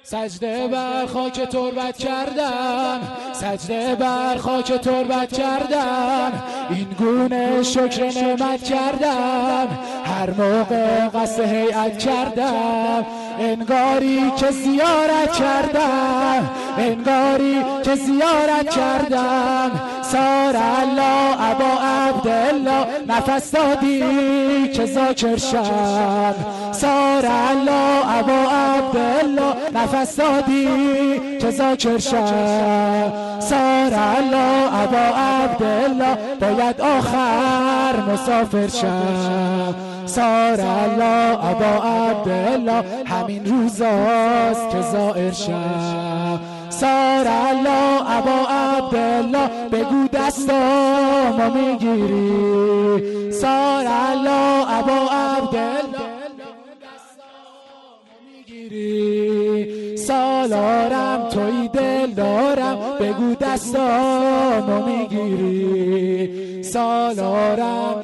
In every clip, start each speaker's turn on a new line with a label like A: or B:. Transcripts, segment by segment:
A: سجده بر خاک تربت کردم، سجده بر خاک تربت کردم، این گونه شکر نعمت کردم، هر موقع قصد هیئت کردم، انگاری که زیارت کردم، انگاری که زیارت کردم. سار الله ابا عبدالله نفس دادی که ذاکر شم، سار الله ابا عبدالله نفس دادی که ذاکر شم، سار الله ابا عبدالله باید آخر مسافر شم، سار الله ابا عبدالله همین روزاست که زائر شم، سار الله ابا عبدالله بگو دستامو میگیری، سار الله ابا عبدالله دستامو میگیری، سالارم توی دل دارم بگو دستامو میگیری، سالارم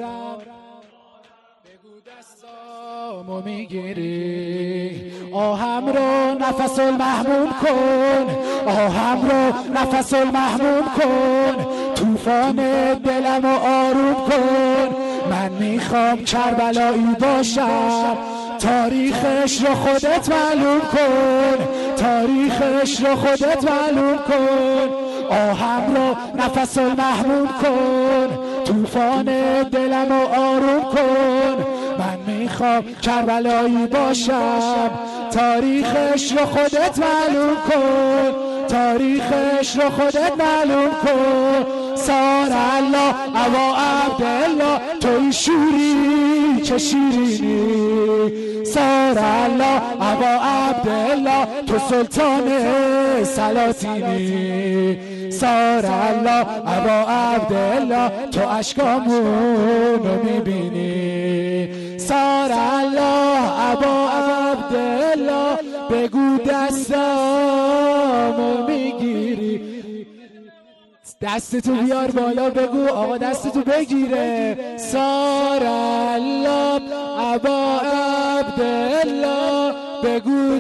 A: دستامو میگیری. آهم رو نفس المحموم کن، آهم رو نفس المحموم کن، طوفان دلمو آروم کن، من میخوام کربلایی باشم، تاریخش رو خودت معلوم کن، تاریخش رو خودت معلوم کن. آهم رو نفس المحموم کن، طوفان دلمو آروم کن، من میخوام کربلایی باشم، تاریخش رو خودت معلوم کن، تاریخش رو خودت معلوم کن. سار الله ابا عبدالله توی شوری که شیرینی، سار الله ابا عبدالله تو سلطان سلاطینی، سار الله ابا عبدالله تو اشکامونو میبینی، سار الله ابا عبدالله بگو دستامو میگیری. دستتو بیار بالا بگو آقا دستتو بگیره. سار الله ابا عبدالله بگو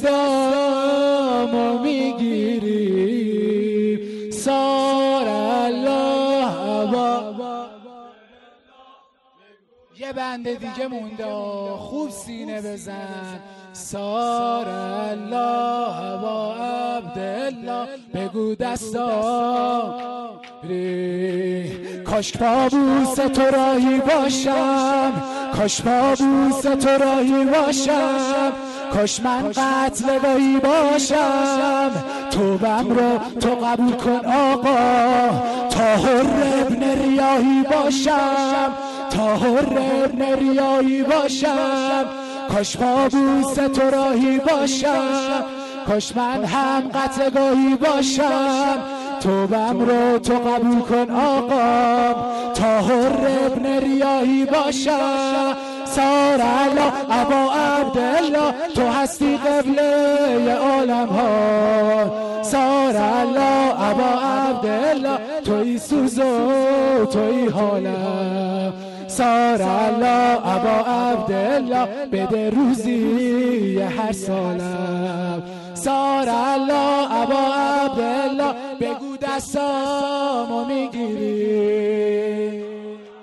A: دستامو میگیری، سار الله ابا. یه بنده دیگه مونده خوب سینه بزن. سار الله ابا عبدالله بگو دستاری، کاش پابوس تو راهی باشم، کاش پابوس تو راهی باشم، کاش من قتل وی باشم، توبم رو تو قبول کن آقا، طاهر ابن ریاحی باشم، طاهر ابن ریاحی باشم، کاش پابوس تو راهی باشم، کاش من هم قطعگاهی باشم، توبم رو تو قبول کن آقا، طاهر ابن ریاحی باشم. سار الله ابا عبدالله تو هستی قبله عالم ها، سار الله ابا عبدالله توی سوز و توی حالم، سار الله ابا عبدالله بده روزی هر سالم، سار الله ابا عبدالله بگو دستامو میگیری،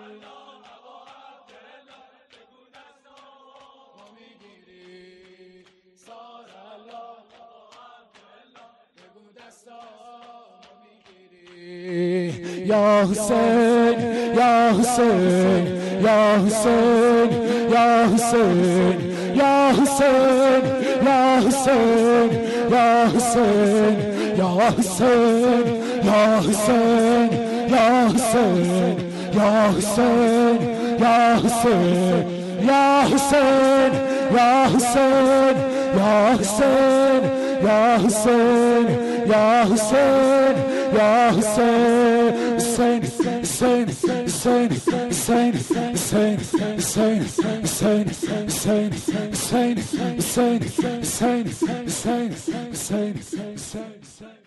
A: یا حسین یا حسین یا حسین یا حسین یا حسین یا حسین یا حسین یا حسین یا حسین یا حسین یا حسین یا حسین یا حسین یا حسین یا حسین یا حسین یا حسین یا حسین حسین حسین حسین حسین حسین حسین حسین حسین حسین حسین حسین حسین حسین حسین